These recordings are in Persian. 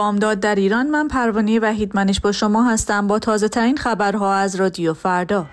بامداد در ایران. من پروانه وحیدمنش با شما هستم با تازه ترین خبرها از رادیو فردا.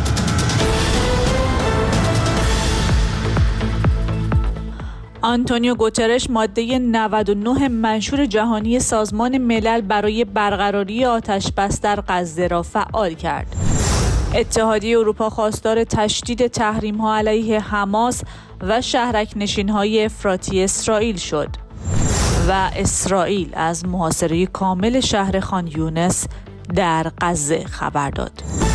آنتونیو گوترش ماده 99 منشور جهانی سازمان ملل برای برقراری آتش‌بس در غزه را فعال کرد. اتحادیه اروپا خواستار تشدید تحریم‌ها علیه حماس و شهرک‌نشین‌های افراطی اسرائیل شد و اسرائیل از محاصره کامل شهر خان یونس در غزه خبر داد.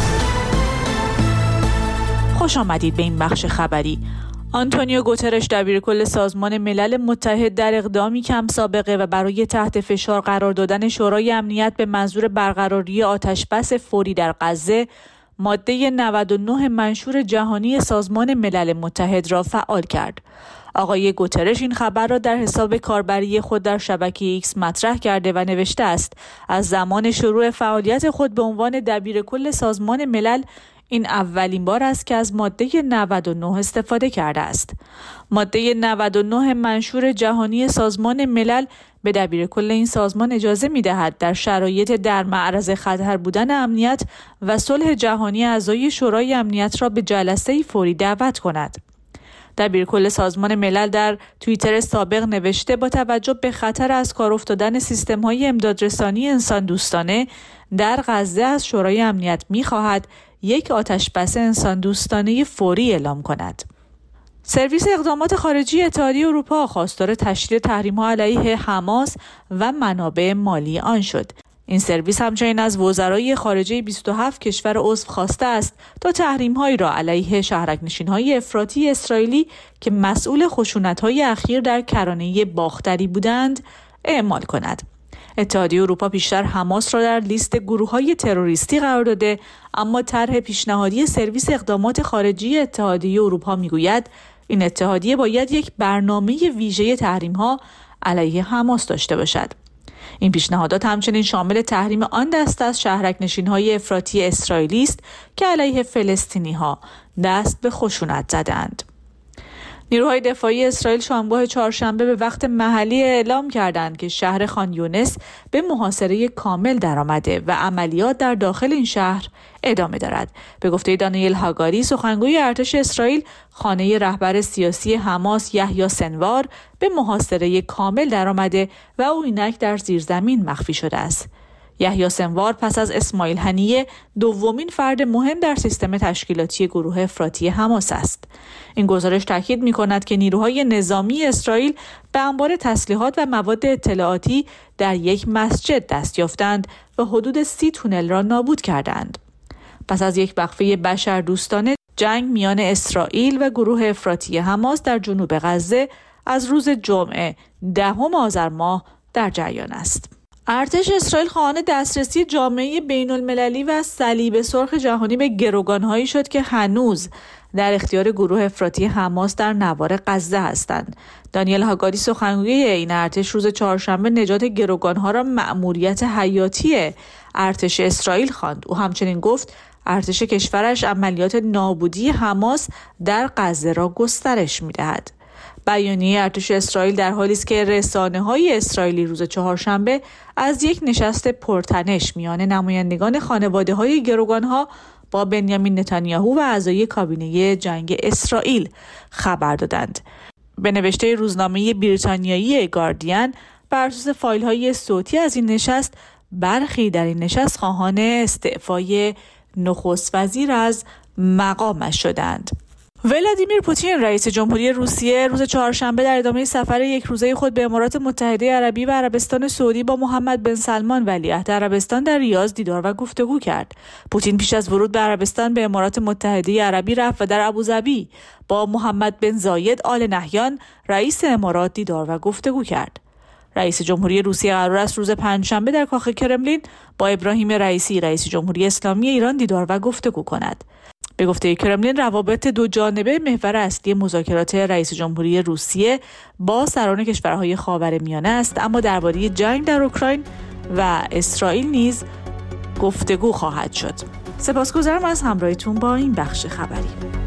خوش آمدید به این بخش خبری. آنتونیو گوترش دبیرکل سازمان ملل متحد در اقدامی کم سابقه و برای تحت فشار قرار دادن شورای امنیت به منظور برقراری آتش‌بس فوری در غزه ماده 99 منشور جهانی سازمان ملل متحد را فعال کرد. آقای گوترش این خبر را در حساب کاربری خود در شبکه ایکس مطرح کرده و نوشته است: از زمان شروع فعالیت خود به عنوان دبیرکل سازمان ملل این اولین بار است که از ماده 99 استفاده کرده است. ماده 99 منشور جهانی سازمان ملل به دبیرکل این سازمان اجازه می‌دهد در شرایط در معرض خطر بودن امنیت و صلح جهانی اعضای شورای امنیت را به جلسه فوری دعوت کند. دبیرکل سازمان ملل در توییتر سابق نوشته با توجه به خطر از کار افتادن سیستم‌های امدادرسانی انسان دوستانه در غزه از شورای امنیت می‌خواهد یک آتش‌بس انسان دوستانه فوری اعلام کند. سرویس اقدامات خارجی اتحادیه اروپا خواستار تشدید تحریم‌ها علیه حماس و منابع مالی آن شد. این سرویس همچنین از وزرای خارجه 27 کشور عضو خواسته است تا تحریم‌هایی را علیه شهرک‌نشین‌های افراطی اسرائیلی که مسئول خشونت‌های اخیر در کرانه باختری بودند اعمال کند. اتحادیه اروپا پیشتر حماس را در لیست گروه‌های تروریستی قرار داده، اما طرح پیشنهادی سرویس اقدامات خارجی اتحادیه اروپا می‌گوید این اتحادیه باید یک برنامه ویژه تحریم‌ها علیه حماس داشته باشد. این پیشنهادات همچنین شامل تحریم آن دسته از شهرک‌نشین‌های افراطی اسرائیلی است که علیه فلسطینی‌ها دست به خشونت زدند. نیروهای دفاعی اسرائیل شامگاه چهارشنبه به وقت محلی اعلام کردند که شهر خان یونس به محاصره کامل درآمده و عملیات در داخل این شهر ادامه دارد. به گفته دانیل هاگاری سخنگوی ارتش اسرائیل، خانه رهبر سیاسی حماس یحیی سنوار به محاصره کامل درآمده و او اینک در زیرزمین مخفی شده است. یحیی سنوار پس از اسماعیل هنیه دومین فرد مهم در سیستم تشکیلاتی گروه افراطی حماس است. این گزارش تاکید می‌کند که نیروهای نظامی اسرائیل به انبار تسلیحات و مواد اطلاعاتی در یک مسجد دست یافتند و حدود 30 تونل را نابود کردند. پس از یک وقفه بشردوستانه، جنگ میان اسرائیل و گروه افراطی حماس در جنوب غزه از روز جمعه 10 آذر ماه در جریان است. ارتش اسرائیل خواهان دسترسی جامعه بین‌المللی و صلیب سرخ جهانی به گروگان‌هایی شد که هنوز در اختیار گروه افراطی حماس در نوار غزه هستند. دانیل هاگاری سخنگوی این ارتش روز چهارشنبه نجات گروگان‌ها را مأموریت حیاتی ارتش اسرائیل خواند. او همچنین گفت ارتش کشورش عملیات نابودی حماس در غزه را گسترش می‌دهد. بیانیه ارتش اسرائیل در حالی است که رسانه‌های اسرائیلی روز چهارشنبه از یک نشست پرتنش میان نمایندگان خانواده‌های گروگان‌ها با بنیامین نتانیاهو و اعضای کابینه جنگ اسرائیل خبر دادند. به نوشته روزنامه بریتانیایی گاردین، بر اساس فایل‌های صوتی از این نشست، برخی در این نشست خواهان استعفای نخست وزیر از مقامش شدند. ولادیمیر پوتین رئیس جمهوری روسیه روز چهارشنبه در ادامه سفر یک روزه خود به امارات متحده عربی و عربستان سعودی با محمد بن سلمان ولیعهد عربستان در ریاض دیدار و گفتگو کرد. پوتین پیش از ورود به عربستان به امارات متحده عربی رفت و در ابوظبی با محمد بن زاید آل نهیان رئیس امارات دیدار و گفتگو کرد. رئیس جمهوری روسیه قرار است روز پنجشنبه در کاخ کرملین با ابراهیم رئیسی رئیس جمهوری اسلامی ایران دیدار و گفتگو کند. به گفته کرملین، روابط دو جانبه محور اصلی مذاکرات رئیس جمهوری روسیه با سران کشورهای خاورمیانه است، اما درباره جنگ در اوکراین و اسرائیل نیز گفتگو خواهد شد. سپاسگزارم از همراهیتون با این بخش خبری.